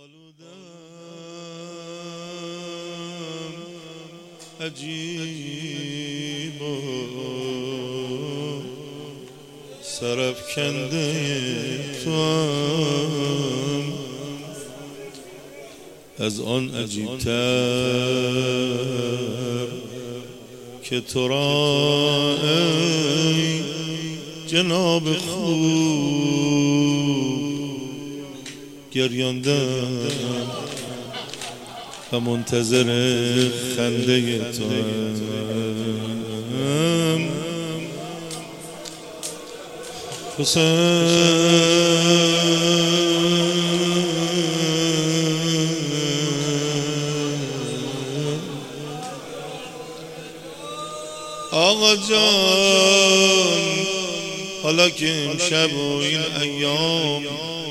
آلودم عجیب و سرافکنده توام، از آن عجیب‌تر که تو را ای جناب خوب گریاندم و منتظر خنده توام. آقا جان حالا که امشب و این ایام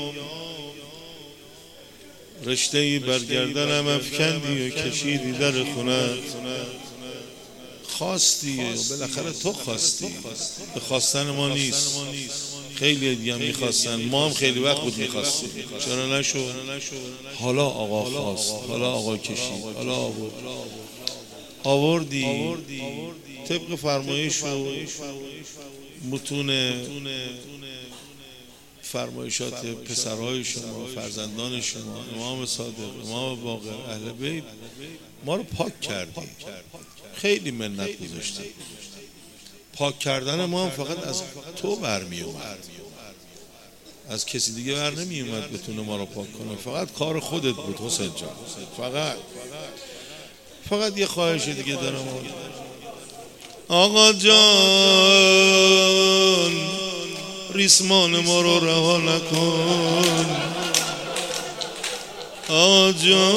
رشته‌ای برگردنم افکندی و کشیدی در خونت، خواستی و بالاخره تو خواستی، به خواستن ما نیست، خیلی دیگه هم میخواستن، ما هم خیلی وقت بود میخواستیم، چرا نشد؟ حالا آقا خواست، حالا آقا کشید، حالا آوردی طبق فرمایش و متون فرمایشات پسرهای شما، فرزندان شما، امام صادق، امام باقر، اهل بیت، ما رو پاک کردی، خیلی منت گذاشتی. پاک کردن ما هم فقط از تو برمی اومد، از کسی دیگه بر نمی اومد بتونه ما رو پاک کنه، فقط کار خودت بود حسین جان. فقط یه خواهش دیگه دارم آقا جان، ریسمان ما رو رها نکن آقا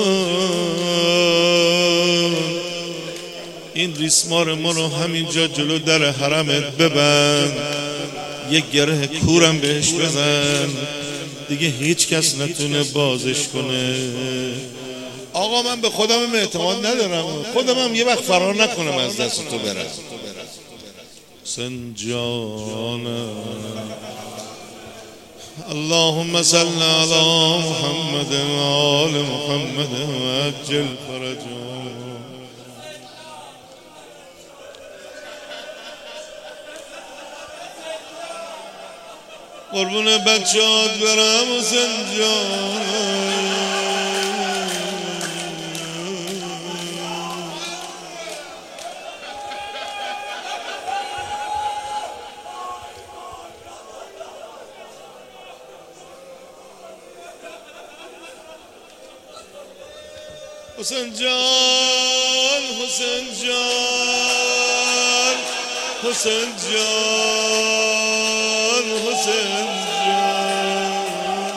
جان، این ریسمان ما رو همینجا جلو در حرمت ببند، یک گره کورم بهش بزن، دیگه هیچ کس نتونه بازش کنه. آقا من به خودم اعتماد ندارم، خودم هم یه وقت فرار نکنم از دست تو برم. سنجانم اللهم صل علی محمد و آل محمد و عجل فرجهم. قربون بچه‌هات برم حسین جان. حسین جان حسین جان حسین جان حسین جان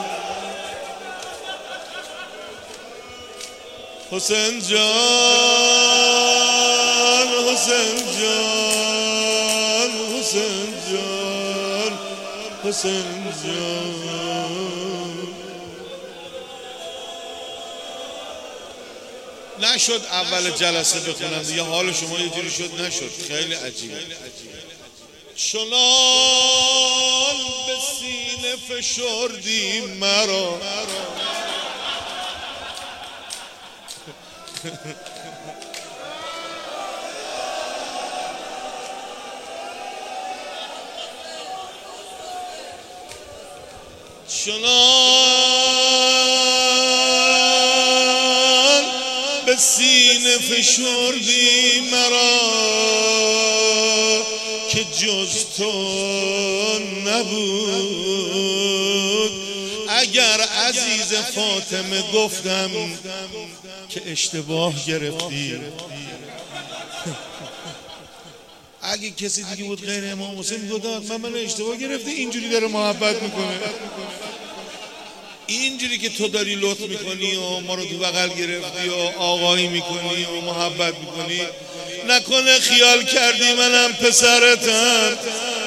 حسین جان حسین جان حسین جان حسین جان. نشد اول جلسه بخونم دیگه، حال شما یه جوری شد، نشد، خیلی عجیبه. چنان به سینه فشردی مرا به سینه فشردی مرا که جز تو نبود. اگر عزیز فاطمه گفتم که اشتباه گرفتی، اگه کسی دیگه بود غیر امام حسین میگفت من اشتباه گرفتی، اینجوری داره محبت میکنه، اینجوری که تو داری لطف میکنی و ما رو تو بغل گرفتی و آقایی میکنی و محبت میکنی، نکنه خیال کردی منم پسرتم،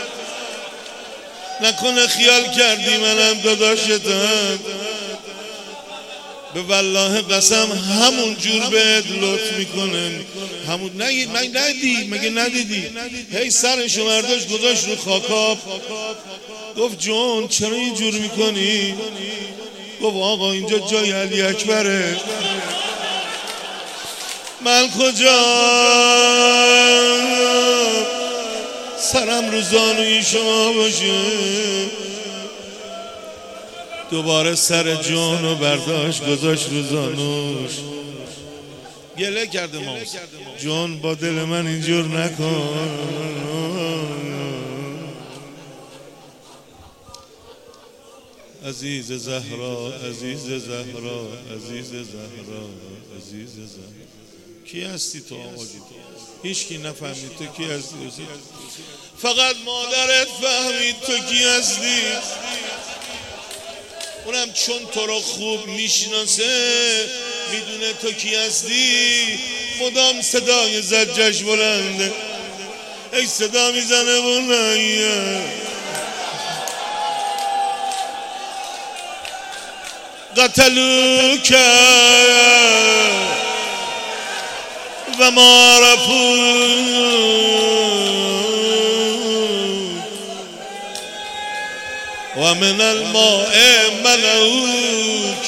نکنه خیال کردی منم داداشتم. به والله قسم همون جور بهت لطف میکنم، همون مگه ندیدی هی سرشو برداشت گذاشت رو خاکاب، گفت جون چرا اینجور میکنی؟ گفت آقا اینجا جای علی اکبره. من کجا سرم رو زانوی شما باشه. دوباره سر جان و برداشت گذاشت رو زانوش. گله کرده ما جان با دل من اینجور نکن. عزیز زهرا عزیز زهرا عزیز زهرا عزیز زهرا. کی هستی تو آقا جی؟ هیچ کی نفهمید تو کی هستی. فقط مادرت فهمید تو کی هستی. اونم چون تو رو خوب میشناسه میدونه تو کی هستی. مدام صدای زجش بلنده. ای صدا میزنه بلنده. قتلوک و ما رفوک و من الماء ملوک.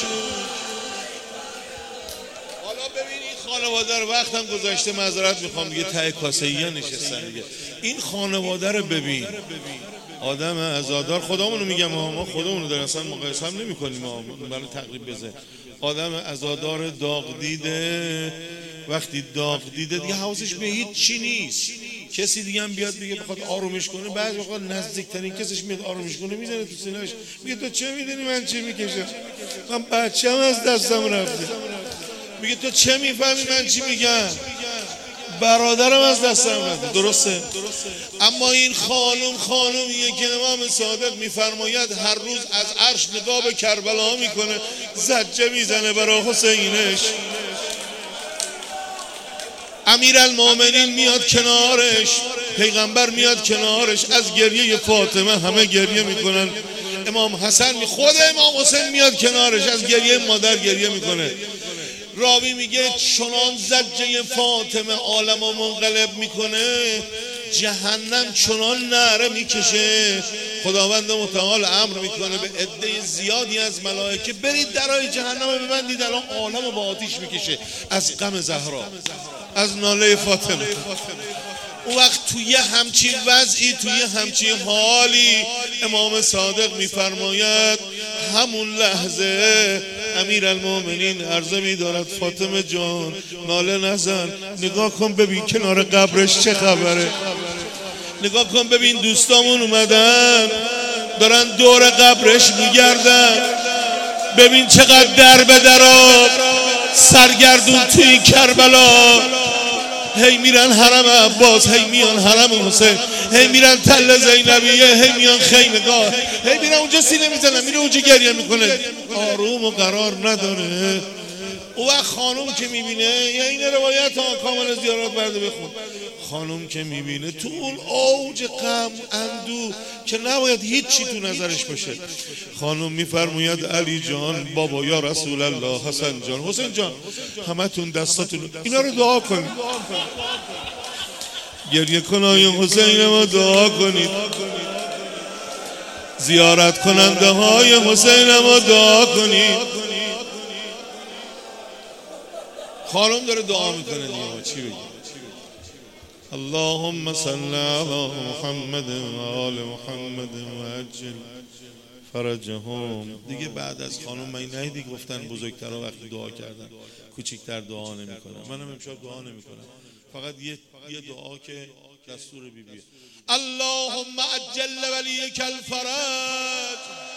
حالا ببین این خانواده رو وقتم گذاشته معذرت میخوام دیگه ته کاسه ایه نشستن دیگه. این خانواده رو ببین. آدم عزادار خودمونو میگم ما خودمونو در اصلا مقایسه هم نمی کنیم برای تقریب بزن. آدم عزادار داغ دیده وقتی داغ دیده دیگه حواسش به هیچ چی نیست. کسی دیگه هم بیاد دیگه بخواد آرومش کنه بعضی وقت نزدیکترین کسش میاد آرومش کنه میزنه تو سینه‌اش میگه تو چه میدونی من چی میکشم؟ من بچه‌م از دستم رفته. میگه تو چه میفهمی من چی میگم؟ برادرم از دستم رفته. درسته؟ اما این خانومیه که امام صادق میفرماید هر روز از عرش نگاه به کربلا میکنه زجه میزنه برای حسینش. امیرالمومنین میاد کنارش، پیغمبر میاد کنارش، از گریه فاطمه همه گریه میکنن. امام حسن خود امام حسین میاد کنارش از گریه مادر گریه میکنه. راوی میگه چنان زجه فاطمه عالمو منقلب میکنه جهنم چنان نعره میکشه. خداوند متعال امر میکنه به عده زیادی از ملائکه برید درای جهنم رو ببندید الان عالم با آتیش میکشه از غم زهرا از ناله فاطمه. اون وقت توی همچین وضعی توی همچین حالی امام صادق میفرماید همون لحظه امیرالمومنین عرضه می‌دارد فاطمه جان ناله نزن، نگاه کن ببین کنار قبرش چه خبره، نگاه کن ببین دوستامون اومدن دارن دور قبرش میگردن، ببین چقدر در به درا سرگردون توی کربلا، هی میرن حرم عباس، هی میان حرم حسین، هی میرن تل زینبیه، هی میان خیمگاه، هی میرن اونجا سینه میزنن، میره اونجا گریه میکنه، آروم و قرار نداره. او وقت خانوم که میبینه، یا این روایت ها کامل زیارت برده بخون، خانوم که میبینه تو اون اوج غم اندو که نباید هیچ چی تو نظرش باشه، خانوم میفرماید علی جان، بابا یا رسول الله، حسن جان، حسین جان، همتون دستاتون اینا رو دعا کنید، گریه کنای حسین ما دعا کنید، زیارت کننده های حسین ما دعا کنید. خانم داره دعا میکنه دیگه چی بگیم؟ اللهم صل علی محمد و آل محمد و عجل فرجهم. دیگه بعد از خانم من ندیدی گفتن بزرگترها وقتی دعا کردن کوچیکتر دعا نمیکنن. منم امشب دعا نمیکنم، فقط یه دعا که دستور بیبیه. اللهم عجل ولیک الفرج